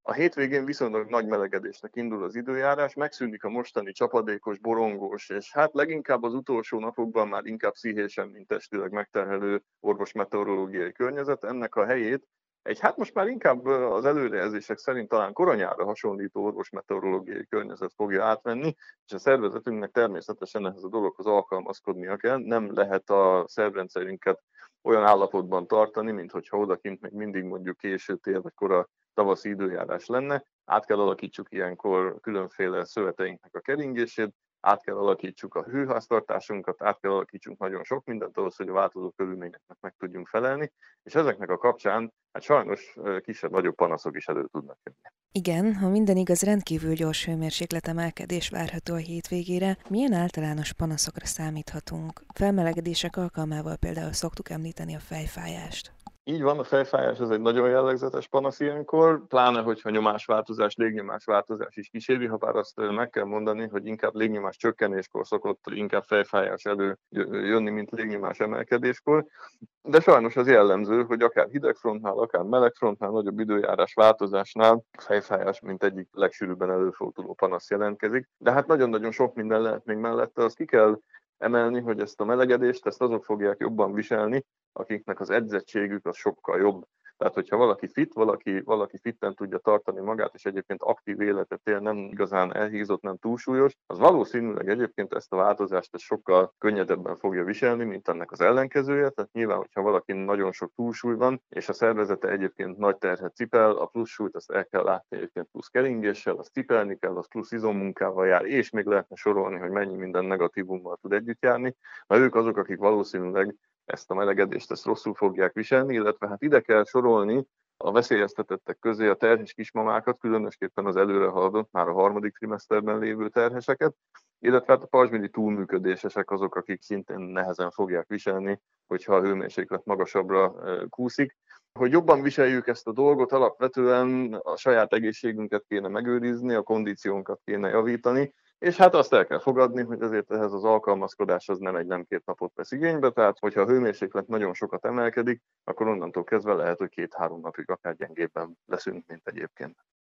A hétvégén viszonylag nagy melegedésnek indul az időjárás, megszűnik a mostani csapadékos, borongós, és hát leginkább az utolsó napokban már inkább pszichésen, mint testileg megterhelő orvosmeteorológiai környezet. Ennek a helyét egy hát most már inkább az előrejelzések szerint talán koronyára hasonlító orvosmeteorológiai környezet fogja átvenni, és a szervezetünknek természetesen ehhez a dologhoz alkalmazkodnia kell. Nem lehet a szervrendszerünket olyan állapotban tartani, mint hogyha odakint még mindig mondjuk késő tél vagy kora tavaszi időjárás lenne, át kell alakítsuk ilyenkor különféle szöveteinknek a keringését, át kell alakítsuk a hőháztartásunkat, át kell alakítsunk nagyon sok mindent ahhoz, hogy a változó körülményeknek meg tudjunk felelni, és ezeknek a kapcsán hát sajnos kisebb-nagyobb panaszok is elő tudnak jönni. Igen, ha minden igaz, rendkívül gyors hőmérsékletemelkedés várható a hétvégére. Milyen általános panaszokra számíthatunk? Felmelegedések alkalmával például szoktuk említeni a fejfájást. Így van, a fejfájás ez egy nagyon jellegzetes panasz ilyenkor, pláne hogyha nyomásváltozás, légnyomásváltozás is kíséri, ha bár azt meg kell mondani, hogy inkább légnyomás csökkenéskor szokott inkább fejfájás előjönni, mint légnyomás emelkedéskor. De sajnos az jellemző, hogy akár hidegfrontnál, akár melegfrontnál, nagyobb időjárás változásnál fejfájás, mint egyik legsűrűbben előforduló panasz jelentkezik. De hát nagyon-nagyon sok minden lehet még mellette, azt ki kell emelni, hogy ezt a melegedést, ezt azok fogják jobban viselni, akiknek az edzettségük az sokkal jobb. Tehát, hogyha valaki fit, valaki fitten tudja tartani magát, és egyébként aktív életet él, nem igazán elhízott, nem túlsúlyos, az valószínűleg egyébként ezt a változást sokkal könnyedebben fogja viselni, mint ennek az ellenkezője. Tehát nyilván, hogyha valaki nagyon sok túlsúly van, és a szervezete egyébként nagy terhet cipel, a plusz súlyt azt el kell látni egyébként plusz keringéssel, azt cipelni kell, az plusz izommunkával jár, és még lehetne sorolni, hogy mennyi minden negatívummal tud együtt járni. Mert ők azok, akik valószínűleg ezt a melegedést ezt rosszul fogják viselni, illetve hát ide kell sorolni a veszélyeztetettek közé a terhes kismamákat, különösképpen az előre haladott, már a harmadik trimeszterben lévő terheseket, illetve hát a pajzsmirigy túlműködésesek azok, akik szintén nehezen fogják viselni, hogyha a hőmérséklet magasabbra kúszik. Hogy jobban viseljük ezt a dolgot, alapvetően a saját egészségünket kéne megőrizni, a kondíciónkat kéne javítani, és hát azt el kell fogadni, hogy azért ehhez az alkalmazkodás az nem egy, nem két napot vesz igénybe, tehát hogyha a hőmérséklet nagyon sokat emelkedik, akkor onnantól kezdve lehet, hogy 2-3 napig akár gyengébben leszünk, mint egyébként.